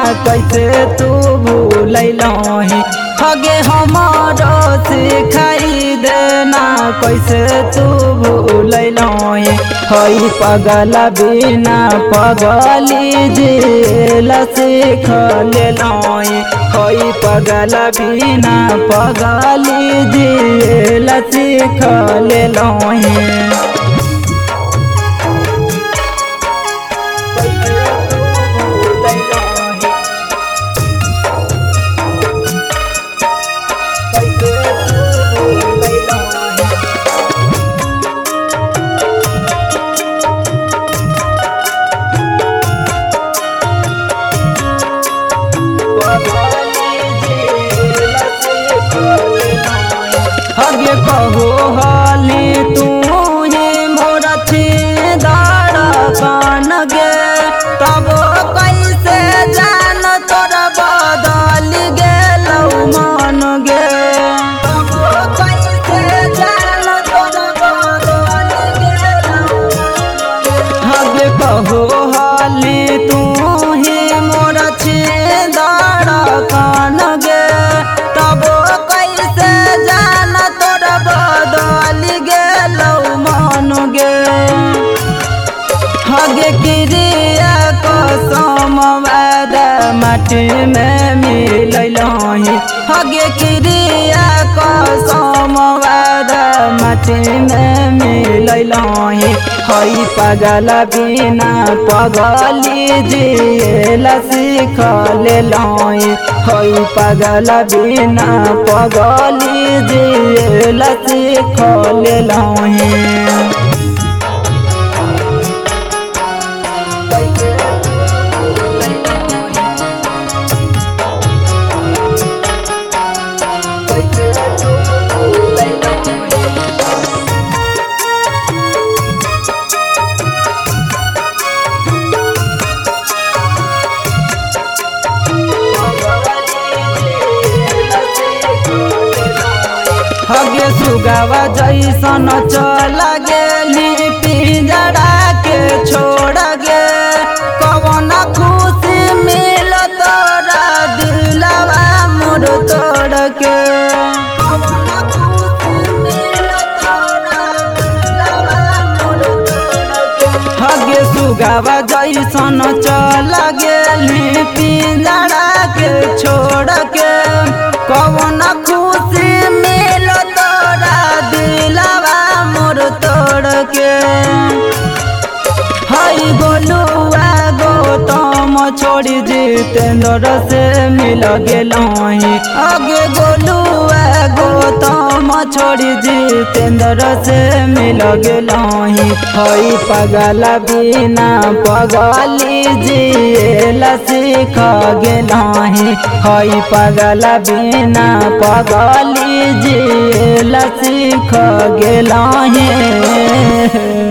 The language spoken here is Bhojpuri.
कैसे तू भूलैलही हगे हमारो सिखाई देना कैसे तू भूलैलही हई पगला बिना पगली जेल सीख लेलही हई पगला बिना पगली जेल सीख लेलही हगे कहो हाली तू ही मोर दार कान गे तब कैसे जान तोर बदल गेलौ मन गे तब कैसे जान तोर बदल गेलौ हगे कहो हाली तू ही मोर दार कान गे तब कैसे जान तोर बदल गेलौ मन गे हगे क्रिया कसम वाद माटी में मिलैलही हगे क्रिया कसम वाद माटी में मिलैलही हई पगला बिना पगली जेल सीख लेलही हई पगला बिना पगली जेल सीख लेलही हगे सुगावा जैसन चल गेली पिंजरा के छोड़ गे कवन खुशी मिल तोरा दिलवा मोर तोड़ के हगे सुगावा जैसन चल गेली पिंजरा के छोड़ के कवन खुशी मिल तोरा दिलवा मोर तोड़ के हई गोलुआ गौतम छोड़ी जितेंद्र से मिल गेलही आगे गोलुआ गौतम छोड़ी जितेंद्र से मिल गेलही हई पगला बिना पगली जेल सीख गेलही हई पगला बिना पगली जेल सीख गेलही।